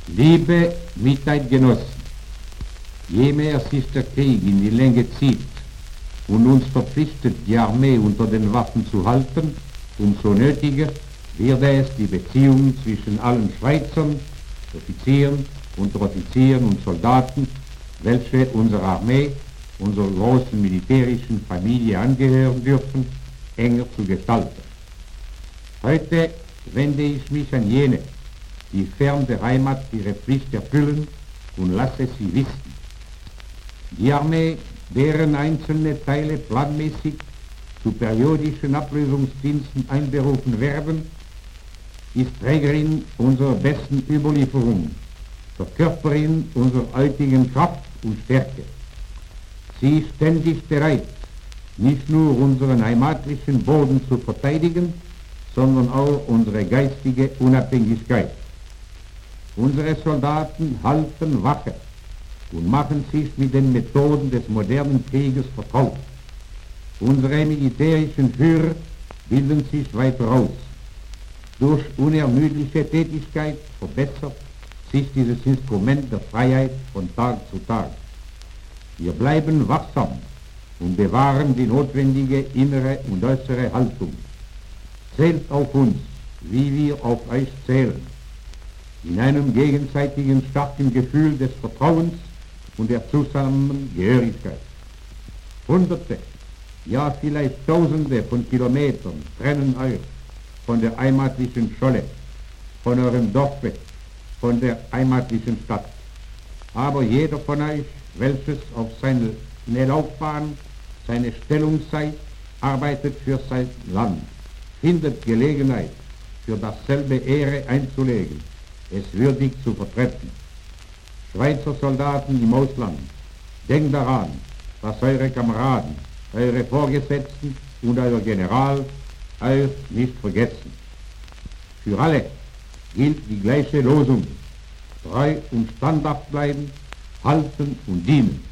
Liebe Mitleidgenossen, je mehr sich der Krieg in die Länge zieht und uns verpflichtet, die Armee unter den Waffen zu halten, umso nötiger wird es, die Beziehungen zwischen allen Schweizern, Offizieren, Unteroffizieren und Soldaten, welche unserer Armee, unserer großen militärischen Familie angehören dürfen, enger zu gestalten. Heute wende ich mich an jene, die fern der Heimat ihre Pflicht erfüllen, und lasse sie wissen: Die Armee, deren einzelne Teile planmäßig zu periodischen Ablösungsdiensten einberufen werden, ist Trägerin unserer besten Überlieferung, Verkörperin unserer heutigen Kraft und Stärke. Sie ist ständig bereit, nicht nur unseren heimatlichen Boden zu verteidigen, sondern auch unsere geistige Unabhängigkeit. Unsere Soldaten halten Wache und machen sich mit den Methoden des modernen Krieges vertraut. Unsere militärischen Führer bilden sich weiter aus. Durch unermüdliche Tätigkeit verbessert sich dieses Instrument der Freiheit von Tag zu Tag. Wir bleiben wachsam und bewahren die notwendige innere und äußere Haltung. Zählt auf uns, wie wir auf euch zählen, in einem gegenseitigen starken Gefühl des Vertrauens und der Zusammengehörigkeit. Hunderte, ja vielleicht Tausende von Kilometern trennen euch von der heimatlichen Scholle, von eurem Dorfe, von der heimatlichen Stadt. Aber jeder von euch, welches auf seine Laufbahn, seine Stellung sei, arbeitet für sein Land, findet Gelegenheit, für dasselbe Ehre einzulegen, es würdig zu vertreten. Schweizer Soldaten im Ausland, denkt daran, dass eure Kameraden, eure Vorgesetzten und euer General euch nicht vergessen. Für alle gilt die gleiche Losung: treu und standhaft bleiben, halten und dienen.